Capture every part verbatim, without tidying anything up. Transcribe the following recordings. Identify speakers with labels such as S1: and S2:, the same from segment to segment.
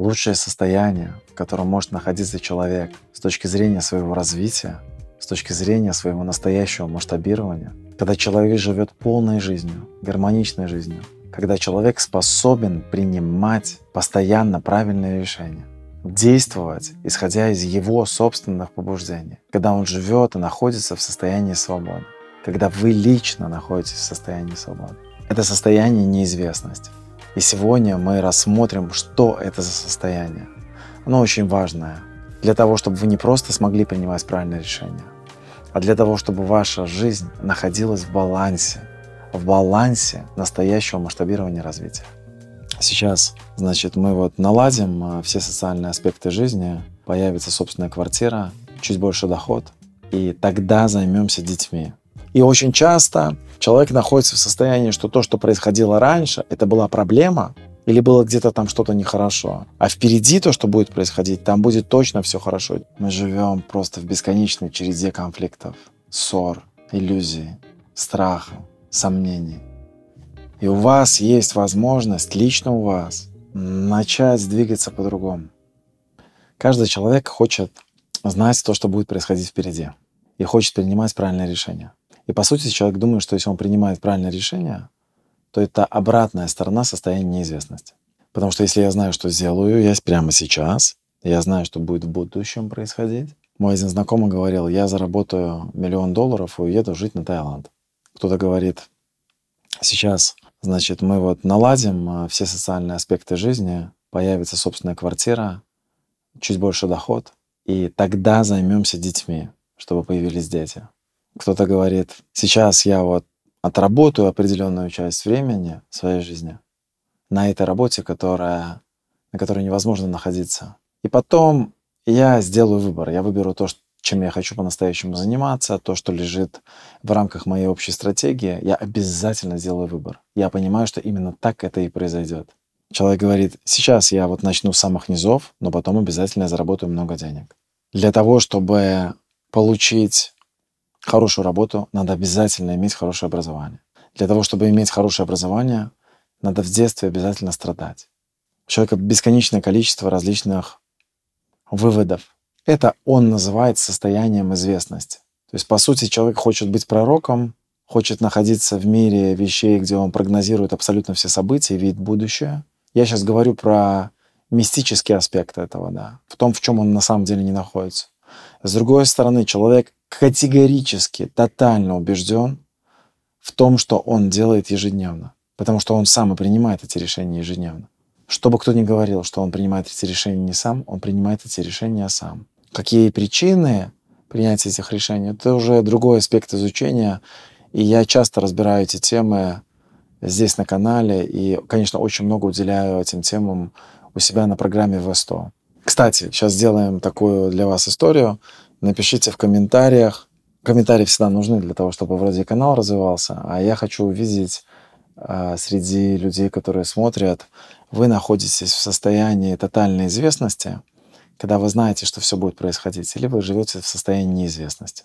S1: Лучшее состояние, в котором может находиться человек с точки зрения своего развития, с точки зрения своего настоящего масштабирования, когда человек живет полной жизнью, гармоничной жизнью, когда человек способен принимать постоянно правильные решения, действовать, исходя из его собственных побуждений, когда он живет и находится в состоянии свободы, когда вы лично находитесь в состоянии свободы. Это состояние неизвестности. И сегодня мы рассмотрим, что это за состояние. Оно очень важное для того, чтобы вы не просто смогли принимать правильные решения, а для того, чтобы ваша жизнь находилась в балансе, в балансе настоящего масштабирования развития. Сейчас, значит, мы вот наладим все социальные аспекты жизни, появится собственная квартира, чуть больше доход, и тогда займемся детьми. И очень часто человек находится в состоянии, что то, что происходило раньше, это была проблема или было где-то там что-то нехорошо. А впереди то, что будет происходить, там будет точно все хорошо. Мы живем просто в бесконечной череде конфликтов, ссор, иллюзий, страха, сомнений. И у вас есть возможность, лично у вас, начать двигаться по-другому. Каждый человек хочет знать то, что будет происходить впереди, и хочет принимать правильные решения. И по сути человек думает, что если он принимает правильное решение, то это обратная сторона состояния неизвестности. Потому что если я знаю, что сделаю я прямо сейчас, я знаю, что будет в будущем происходить. Мой один знакомый говорил, я заработаю миллион долларов и уеду жить на Таиланд. Кто-то говорит, сейчас, значит, мы вот наладим все социальные аспекты жизни, появится собственная квартира, чуть больше доход, и тогда займемся детьми, чтобы появились дети. Кто-то говорит, сейчас я вот отработаю определенную часть времени в своей жизни на этой работе, которая, на которой невозможно находиться. И потом я сделаю выбор. Я выберу то, чем я хочу по-настоящему заниматься, то, что лежит в рамках моей общей стратегии. Я обязательно сделаю выбор. Я понимаю, что именно так это и произойдет. Человек говорит, сейчас я вот начну с самых низов, но потом обязательно заработаю много денег. Для того, чтобы получить хорошую работу, надо обязательно иметь хорошее образование. Для того, чтобы иметь хорошее образование, надо в детстве обязательно страдать. У человека бесконечное количество различных выводов. Это он называет состоянием известности. То есть, по сути, человек хочет быть пророком, хочет находиться в мире вещей, где он прогнозирует абсолютно все события и видит будущее. Я сейчас говорю про мистический аспект этого, да, в том, в чем он на самом деле не находится. С другой стороны, человек категорически, тотально убежден в том, что он делает ежедневно, потому что он сам и принимает эти решения ежедневно. Что бы кто ни говорил, что он принимает эти решения не сам, он принимает эти решения сам. Какие причины принятия этих решений, это уже другой аспект изучения, и я часто разбираю эти темы здесь на канале, и, конечно, очень много уделяю этим темам у себя на программе вэ сто. Кстати, сейчас сделаем такую для вас историю. Напишите в комментариях. Комментарии всегда нужны для того, чтобы вроде канал развивался. А я хочу увидеть э, среди людей, которые смотрят, вы находитесь в состоянии тотальной известности, когда вы знаете, что все будет происходить, или вы живете в состоянии неизвестности.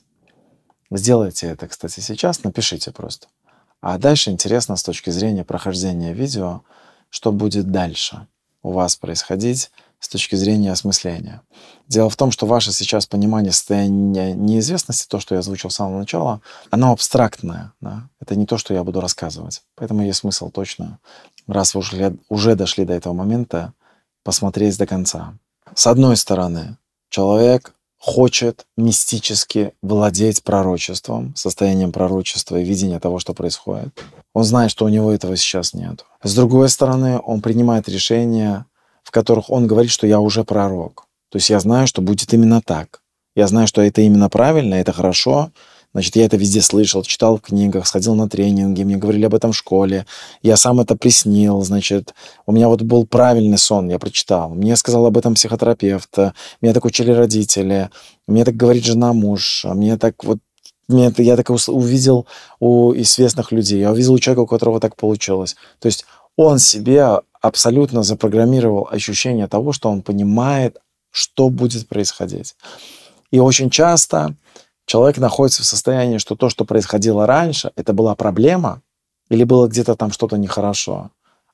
S1: Сделайте это, кстати, сейчас, напишите просто. А дальше интересно с точки зрения прохождения видео, что будет дальше у вас происходить с точки зрения осмысления. Дело в том, что ваше сейчас понимание состояния неизвестности, то, что я озвучил с самого начала, оно абстрактное. Да? Это не то, что я буду рассказывать. Поэтому есть смысл точно, раз вы уже, уже дошли до этого момента, посмотреть до конца. С одной стороны, человек хочет мистически владеть пророчеством, состоянием пророчества и видения того, что происходит. Он знает, что у него этого сейчас нет. С другой стороны, он принимает решения, в которых он говорит, что я уже пророк. То есть я знаю, что будет именно так. Я знаю, что это именно правильно, это хорошо. Значит, я это везде слышал, читал в книгах, сходил на тренинги, мне говорили об этом в школе. Я сам это приснил, значит. У меня вот был правильный сон, я прочитал. Мне сказал об этом психотерапевт, меня так учили родители, мне так говорит жена, муж, мне так вот мне это, я так увидел у известных людей, я увидел у человека, у которого так получилось. То есть он себе абсолютно запрограммировал ощущение того, что он понимает, что будет происходить. И очень часто человек находится в состоянии, что то, что происходило раньше, это была проблема или было где-то там что-то нехорошо.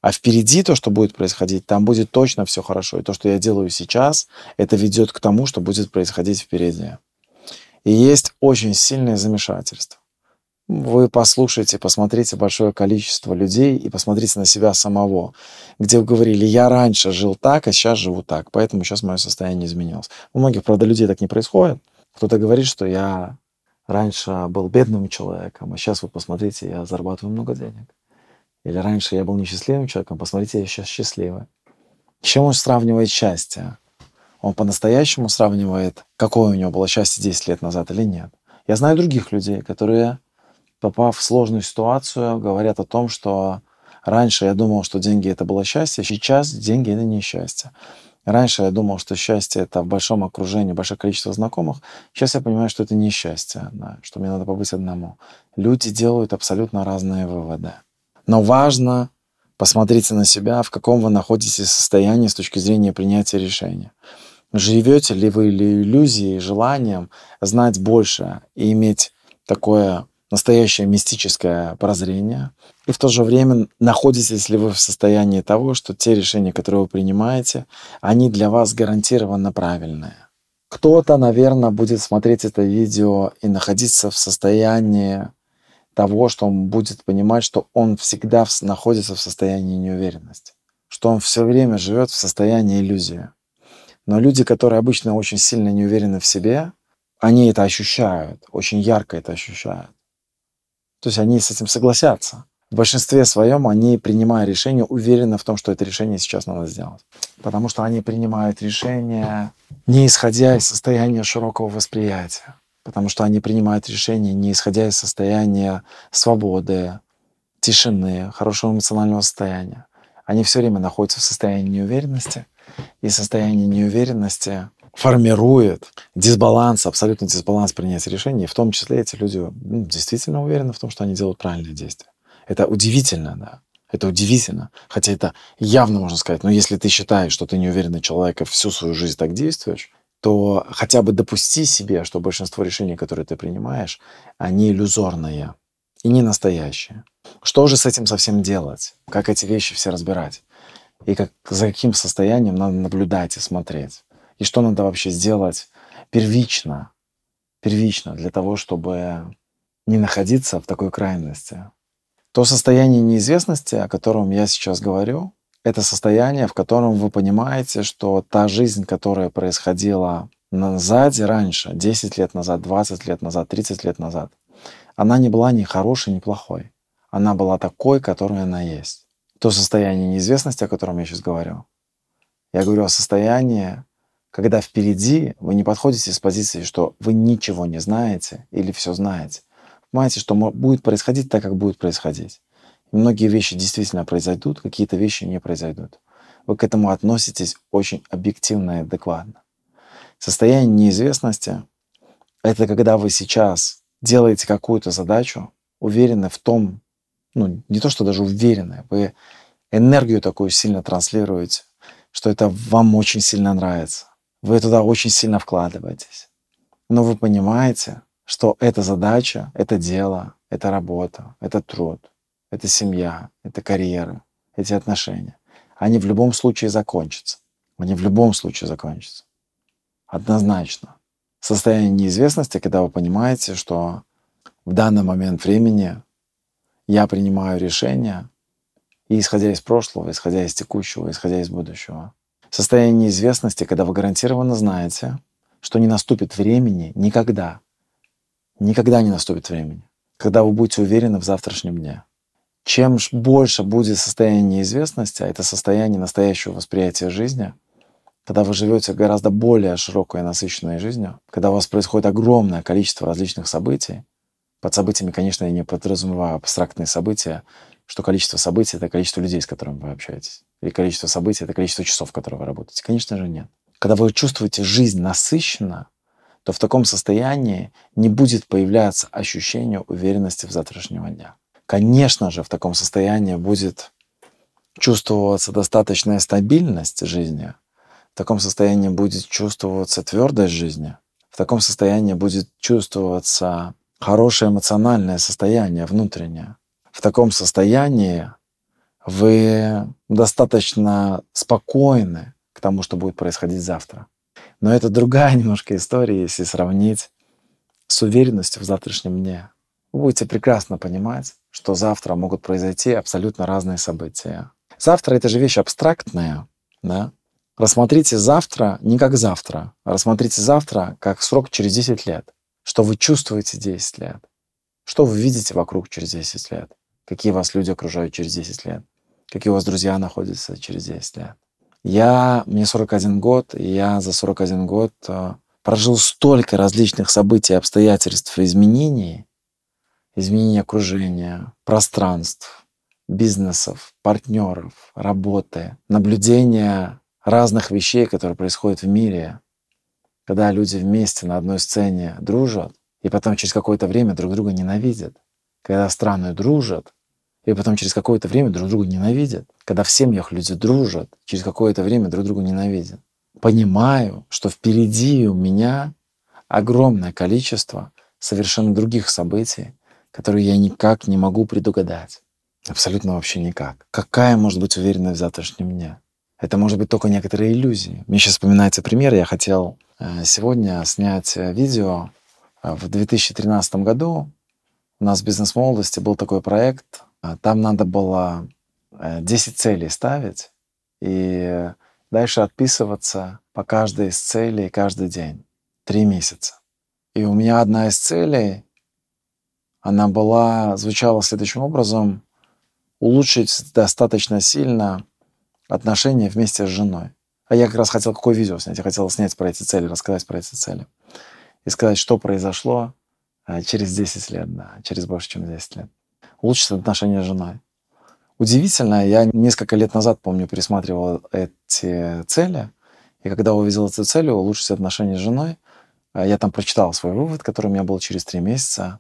S1: А впереди то, что будет происходить, там будет точно все хорошо. И то, что я делаю сейчас, это ведет к тому, что будет происходить впереди. И есть очень сильное замешательство. Вы послушайте, посмотрите большое количество людей и посмотрите на себя самого, где вы говорили: я раньше жил так, а сейчас живу так, поэтому сейчас мое состояние изменилось. У многих, правда, людей так не происходит. Кто-то говорит, что я раньше был бедным человеком, а сейчас, вот посмотрите, я зарабатываю много денег. Или раньше я был несчастливым человеком, посмотрите, я сейчас счастливый. С чем он сравнивает счастье? Он по-настоящему сравнивает, какое у него было счастье десять лет назад или нет. Я знаю других людей, которые, попав в сложную ситуацию, говорят о том, что раньше я думал, что деньги — это было счастье, сейчас деньги — это не счастье. Раньше я думал, что счастье — это в большом окружении, большое количество знакомых. Сейчас я понимаю, что это не счастье, да, что мне надо побыть одному. Люди делают абсолютно разные выводы. Но важно, посмотрите на себя, в каком вы находитесь состоянии с точки зрения принятия решения. Живете ли вы или иллюзией, желанием знать больше и иметь такое настоящее мистическое прозрение, и в то же время находитесь ли вы в состоянии того, что те решения, которые вы принимаете, они для вас гарантированно правильные. Кто-то, наверное, будет смотреть это видео и находиться в состоянии того, что он будет понимать, что он всегда в- находится в состоянии неуверенности, что он все время живет в состоянии иллюзии. Но люди, которые обычно очень сильно не уверены в себе, они это ощущают, очень ярко это ощущают. То есть они с этим согласятся. В большинстве своем они, принимая решение, уверены в том, что это решение сейчас надо сделать. Потому что они принимают решение, не исходя из состояния широкого восприятия. Потому что они принимают решение, не исходя из состояния свободы, тишины, хорошего эмоционального состояния. Они все время находятся в состоянии неуверенности, и состояние неуверенности формирует дисбаланс, абсолютный дисбаланс принятия решений. И в том числе эти люди, ну, действительно уверены в том, что они делают правильные действия. Это удивительно, да. Это удивительно. Хотя это явно можно сказать, но если ты считаешь, что ты неуверенный человек и всю свою жизнь так действуешь, то хотя бы допусти себе, что большинство решений, которые ты принимаешь, они иллюзорные и не настоящие. Что же с этим совсем делать? Как эти вещи все разбирать? И как, за каким состоянием надо наблюдать и смотреть? И что надо вообще сделать первично, первично для того, чтобы не находиться в такой крайности? То состояние неизвестности, о котором я сейчас говорю, это состояние, в котором вы понимаете, что та жизнь, которая происходила на- сзади раньше, десять лет назад, двадцать лет назад, тридцать лет назад, она не была ни хорошей, ни плохой. Она была такой, которой она есть. То состояние неизвестности, о котором я сейчас говорю, я говорю о состоянии, когда впереди вы не подходите с позиции, что вы ничего не знаете или все знаете. Понимаете, что мо- будет происходить так, как будет происходить. И многие вещи действительно произойдут, какие-то вещи не произойдут. Вы к этому относитесь очень объективно и адекватно. Состояние неизвестности — это когда вы сейчас делаете какую-то задачу, уверены в том, ну не то, что даже уверены, вы энергию такую сильно транслируете, что это вам очень сильно нравится. Вы туда очень сильно вкладываетесь. Но вы понимаете, что эта задача, это дело, это работа, это труд, это семья, это карьера, эти отношения, они в любом случае закончатся. Они в любом случае закончатся. Однозначно. Состояние неизвестности, когда вы понимаете, что в данный момент времени я принимаю решение, и исходя из прошлого, исходя из текущего, исходя из будущего. Состояние неизвестности, когда вы гарантированно знаете, что не наступит времени никогда, никогда не наступит времени, когда вы будете уверены в завтрашнем дне. Чем ж больше будет состояние неизвестности, а это состояние настоящего восприятия жизни, когда вы живете гораздо более широкой и насыщенной жизнью, когда у вас происходит огромное количество различных событий. Под событиями, конечно, я не подразумеваю абстрактные события, что количество событий — это количество людей, с которыми вы общаетесь. Или количество событий — это количество часов, которые вы работаете. Конечно же, нет. Когда вы чувствуете жизнь насыщенно, то в таком состоянии не будет появляться ощущение уверенности в завтрашнего дня. Конечно же, в таком состоянии будет чувствоваться достаточная стабильность жизни, в таком состоянии будет чувствоваться твердость жизни, в таком состоянии будет чувствоваться хорошее эмоциональное состояние внутреннее. В таком состоянии Вы достаточно спокойны к тому, что будет происходить завтра. Но это другая немножко история, если сравнить с уверенностью в завтрашнем дне. Вы будете прекрасно понимать, что завтра могут произойти абсолютно разные события. Завтра — это же вещь абстрактная, да? Рассмотрите завтра не как завтра, а рассмотрите завтра как срок через десять лет. Что вы чувствуете десять лет? Что вы видите вокруг через десять лет? Какие вас люди окружают через десять лет? Какие у вас друзья находятся через десять лет? Я, мне сорок один год, и я за сорок один год э, прожил столько различных событий, обстоятельств и изменений, изменений окружения, пространств, бизнесов, партнеров, работы, наблюдения разных вещей, которые происходят в мире, когда люди вместе на одной сцене дружат, и потом через какое-то время друг друга ненавидят. Когда страны дружат, и потом через какое-то время друг друга ненавидят. Когда в семьях люди дружат, через какое-то время друг друга ненавидят. Понимаю, что впереди у меня огромное количество совершенно других событий, которые я никак не могу предугадать. Абсолютно вообще никак. Какая может быть уверенность в завтрашнем дне? Это может быть только некоторые иллюзии. Мне сейчас вспоминается пример. Я хотел сегодня снять видео. В две тысячи тринадцатом году у нас в «Бизнес-молодости» был такой проект. Там надо было десять целей ставить и дальше отписываться по каждой из целей каждый день. Три месяца. И у меня одна из целей, она была, звучала следующим образом: улучшить достаточно сильно отношения вместе с женой. А я как раз хотел какое видео снять? Я хотел снять про эти цели, рассказать про эти цели. И сказать, что произошло через десять лет, да, через больше, чем десять лет. Улучшить отношения с женой. Удивительно, я несколько лет назад, помню, пересматривал эти цели, и когда увидел эту цель, улучшить отношения с женой, я там прочитал свой вывод, который у меня был через три месяца.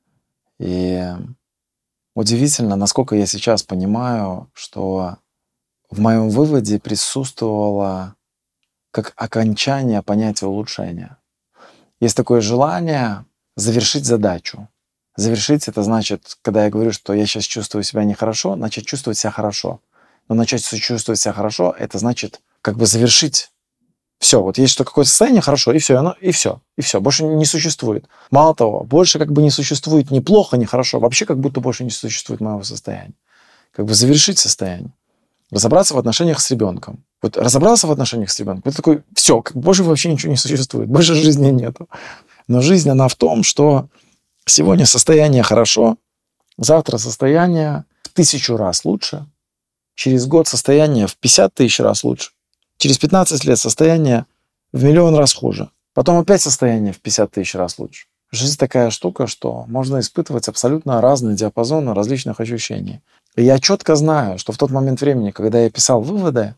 S1: И удивительно, насколько я сейчас понимаю, что в моем выводе присутствовало как окончание понятия улучшения. Есть такое желание завершить задачу. Завершить — это значит, когда я говорю, что я сейчас чувствую себя нехорошо, начать чувствовать себя хорошо. Но начать чувствовать себя хорошо — это значит как бы завершить. Все, вот есть что какое-то состояние хорошо, и все, оно, и все, и все, больше не существует. Мало того, больше как бы не существует ни плохо, ни хорошо, вообще как будто больше не существует моего состояния. Как бы завершить состояние. Разобраться в отношениях с ребенком. Вот разобрался в отношениях с ребенком, это такой, все, как больше вообще ничего не существует, больше жизни нету. Но жизнь, она в том, что сегодня состояние хорошо, завтра состояние в тысячу раз лучше, через год состояние в пятьдесят тысяч раз лучше, через пятнадцать лет состояние в миллион раз хуже, потом опять состояние в пятьдесят тысяч раз лучше. Жизнь такая штука, что можно испытывать абсолютно разные диапазоны различных ощущений. И я четко знаю, что в тот момент времени, когда я писал выводы,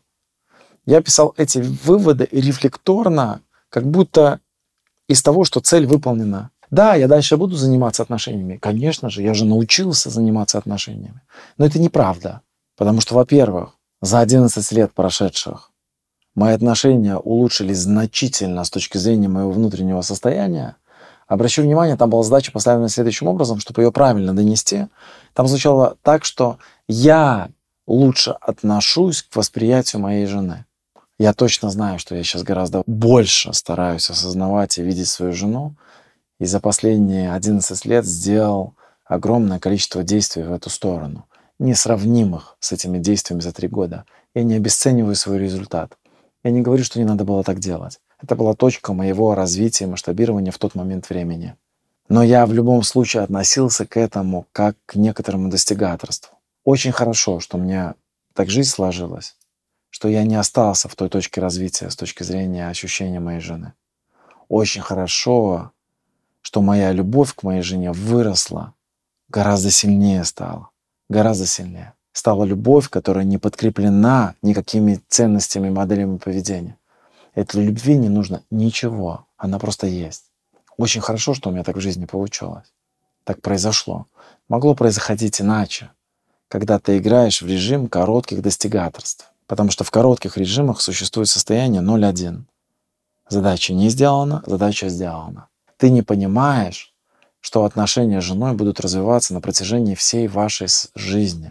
S1: я писал эти выводы рефлекторно, как будто из того, что цель выполнена. Да, я дальше буду заниматься отношениями. Конечно же, я же научился заниматься отношениями. Но это неправда. Потому что, во-первых, за одиннадцать лет прошедших мои отношения улучшились значительно с точки зрения моего внутреннего состояния. Обращу внимание, там была задача поставлена следующим образом, чтобы ее правильно донести. Там звучало так, что я лучше отношусь к восприятию моей жены. Я точно знаю, что я сейчас гораздо больше стараюсь осознавать и видеть свою жену. И за последние одиннадцать лет сделал огромное количество действий в эту сторону, несравнимых с этими действиями за три года. Я не обесцениваю свой результат. Я не говорю, что не надо было так делать. Это была точка моего развития и масштабирования в тот момент времени. Но я в любом случае относился к этому как к некоторому достигаторству. Очень хорошо, что у меня так жизнь сложилась, что я не остался в той точке развития с точки зрения ощущения моей жены. Очень хорошо, что моя любовь к моей жене выросла, гораздо сильнее стала, гораздо сильнее. Стала любовь, которая не подкреплена никакими ценностями и моделями поведения. Этой любви не нужно ничего, она просто есть. Очень хорошо, что у меня так в жизни получилось. Так произошло. Могло происходить иначе, когда ты играешь в режим коротких достигаторств. Потому что в коротких режимах существует состояние ноль один. Задача не сделана, задача сделана. Ты не понимаешь, что отношения с женой будут развиваться на протяжении всей вашей жизни.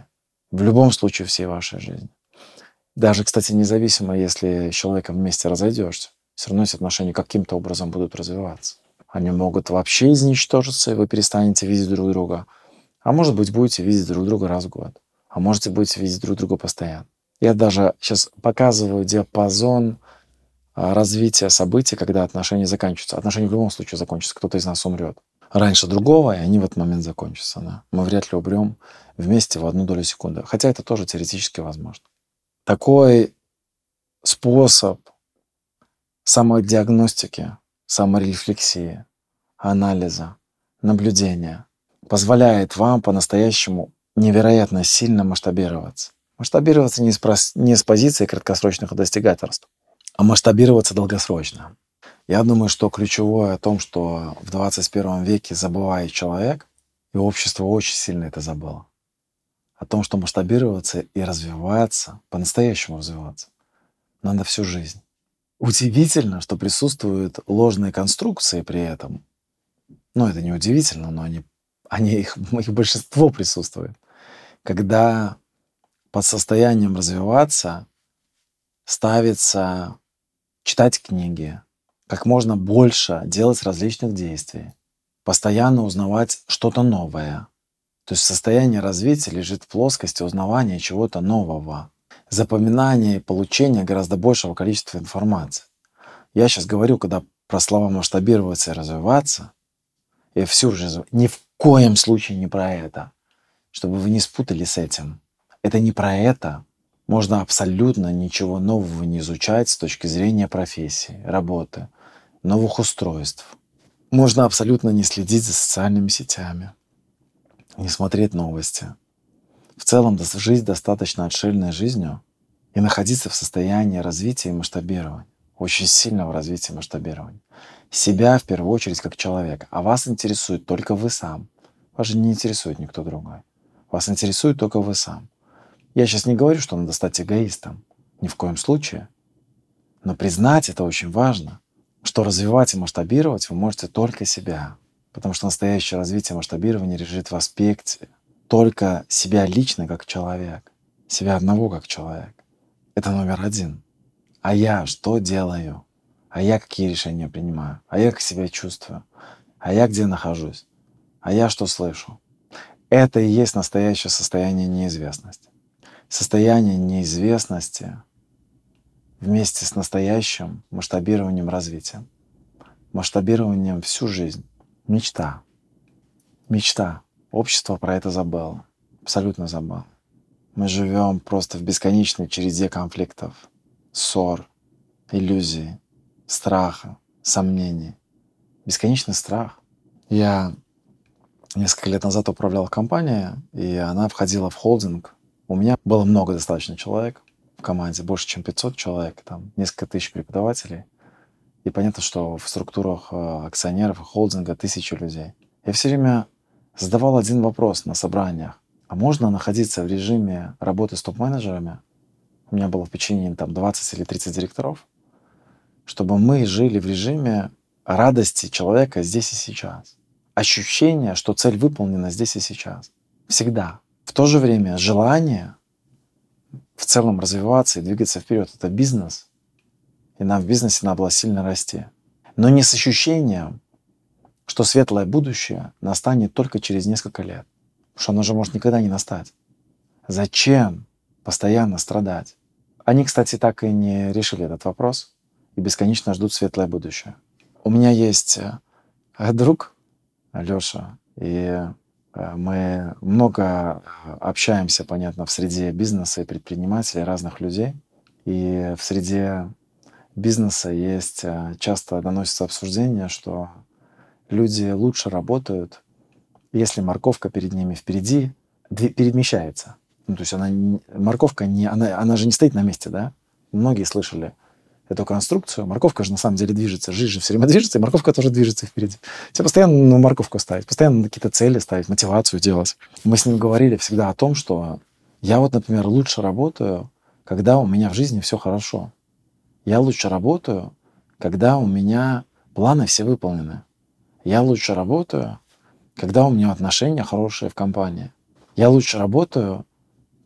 S1: В любом случае всей вашей жизни. Даже, кстати, независимо, если с человеком вместе разойдешься, все равно эти отношения каким-то образом будут развиваться. Они могут вообще изничтожиться, и вы перестанете видеть друг друга. А может быть, будете видеть друг друга раз в год. А можете будете видеть друг друга постоянно. Я даже сейчас показываю диапазон а, развития событий, когда отношения заканчиваются. Отношения в любом случае закончатся. Кто-то из нас умрет раньше другого, и они в этот момент закончатся. Да? Мы вряд ли умрем вместе в одну долю секунды. Хотя это тоже теоретически возможно. Такой способ самодиагностики, саморефлексии, анализа, наблюдения позволяет вам по-настоящему невероятно сильно масштабироваться. Масштабироваться не с, прос- не с позиции краткосрочных достигательств, а масштабироваться долгосрочно. Я думаю, что ключевое о том, что в двадцать первом веке забывает человек, и общество очень сильно это забыло, о том, что масштабироваться и развиваться, по-настоящему развиваться, надо всю жизнь. Удивительно, что присутствуют ложные конструкции при этом. Ну, это не удивительно, но они, они их, их большинство присутствует. Когда под состоянием развиваться ставится читать книги, как можно больше делать различных действий, постоянно узнавать что-то новое. То есть состояние развития лежит в плоскости узнавания чего-то нового, запоминания и получения гораздо большего количества информации. Я сейчас говорю, когда про слова масштабироваться и развиваться, и всю жизнь, ни в коем случае не про это, чтобы вы не спутали с этим. Это не про это. Можно абсолютно ничего нового не изучать с точки зрения профессии, работы, новых устройств. Можно абсолютно не следить за социальными сетями, не смотреть новости. В целом жить достаточно отшельной жизнью и находиться в состоянии развития и масштабирования, очень сильного развития и масштабирования. Себя в первую очередь как человека. А вас интересует только вы сам. Вас же не интересует никто другой. Вас интересует только вы сам. Я сейчас не говорю, что надо стать эгоистом. Ни в коем случае. Но признать это очень важно, что развивать и масштабировать вы можете только себя. Потому что настоящее развитие и масштабирование лежит в аспекте только себя лично как человек. Себя одного как человек. Это номер один. А я что делаю? А я какие решения принимаю? А я как себя чувствую? А я где нахожусь? А я что слышу? Это и есть настоящее состояние неизвестности. Состояние неизвестности вместе с настоящим масштабированием развития. Масштабированием всю жизнь. Мечта. Мечта. Общество про это забыло. Абсолютно забыло. Мы живем просто в бесконечной череде конфликтов, ссор, иллюзий, страха, сомнений. Бесконечный страх. Я несколько лет назад управлял компанией, и она входила в холдинг. У меня было много достаточно человек в команде, больше, чем пятьсот человек, там несколько тысяч преподавателей. И понятно, что в структурах э, акционеров и холдинга тысячи людей. Я все время задавал один вопрос на собраниях. А можно находиться в режиме работы с топ-менеджерами? У меня было в подчинении там двадцать или тридцать директоров, чтобы мы жили в режиме радости человека здесь и сейчас. Ощущение, что цель выполнена здесь и сейчас. Всегда. В то же время желание в целом развиваться и двигаться вперед — это бизнес. И нам в бизнесе надо было сильно расти. Но не с ощущением, что светлое будущее настанет только через несколько лет. Потому что оно же может никогда не настать. Зачем постоянно страдать? Они, кстати, так и не решили этот вопрос и бесконечно ждут светлое будущее. У меня есть э, друг Лёша, и э, мы много э, общаемся, понятно, в среде бизнеса и предпринимателей, разных людей. И в среде бизнеса есть, э, часто доносится обсуждение, что люди лучше работают, если морковка перед ними впереди дви- перемещается. Ну, то есть она, не- морковка, не, она, она же не стоит на месте, да? Многие слышали эту конструкцию. Морковка же на самом деле движется. Жизнь же все время движется, и морковка тоже движется впереди. Тебе постоянно на морковку ставить, постоянно на какие-то цели ставить, мотивацию делать. Мы с ним говорили всегда о том, что я вот, например, лучше работаю, когда у меня в жизни все хорошо. Я лучше работаю, когда у меня планы все выполнены. Я лучше работаю, когда у меня отношения хорошие в компании. Я лучше работаю,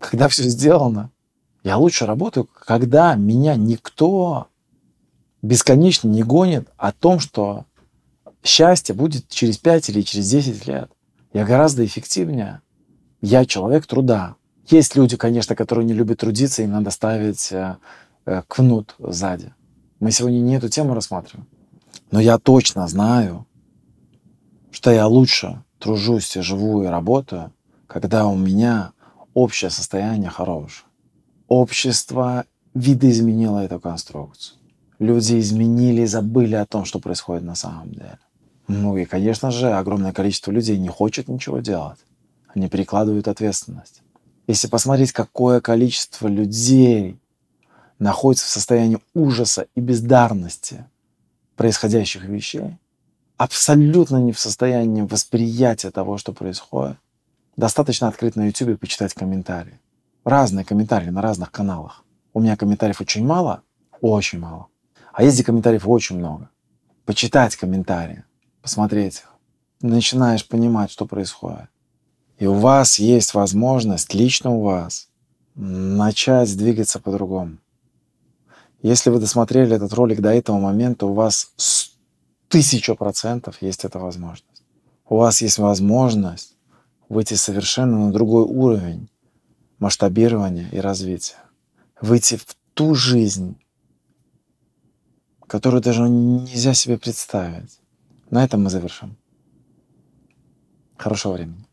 S1: когда все сделано. Я лучше работаю, когда меня никто бесконечно не гонит о том, что счастье будет через пять или через десять лет. Я гораздо эффективнее. Я человек труда. Есть люди, конечно, которые не любят трудиться, им надо ставить э, э, кнут сзади. Мы сегодня не эту тему рассматриваем. Но я точно знаю, что я лучше тружусь, и живу и работаю, когда у меня общее состояние хорошее. Общество видоизменило эту конструкцию. Люди изменили и забыли о том, что происходит на самом деле. Ну и, конечно же, огромное количество людей не хочет ничего делать. Они перекладывают ответственность. Если посмотреть, какое количество людей находится в состоянии ужаса и бездарности происходящих вещей, абсолютно не в состоянии восприятия того, что происходит, достаточно открыть на YouTube и почитать комментарии. Разные комментарии на разных каналах. У меня комментариев очень мало, очень мало. А есть комментариев очень много. Почитать комментарии, посмотреть их. Начинаешь понимать, что происходит. И у вас есть возможность, лично у вас, начать двигаться по-другому. Если вы досмотрели этот ролик до этого момента, у вас тысяча процентов есть эта возможность. У вас есть возможность выйти совершенно на другой уровень масштабирования и развития. Выйти в ту жизнь, которую даже нельзя себе представить. На этом мы завершим. Хорошего времени.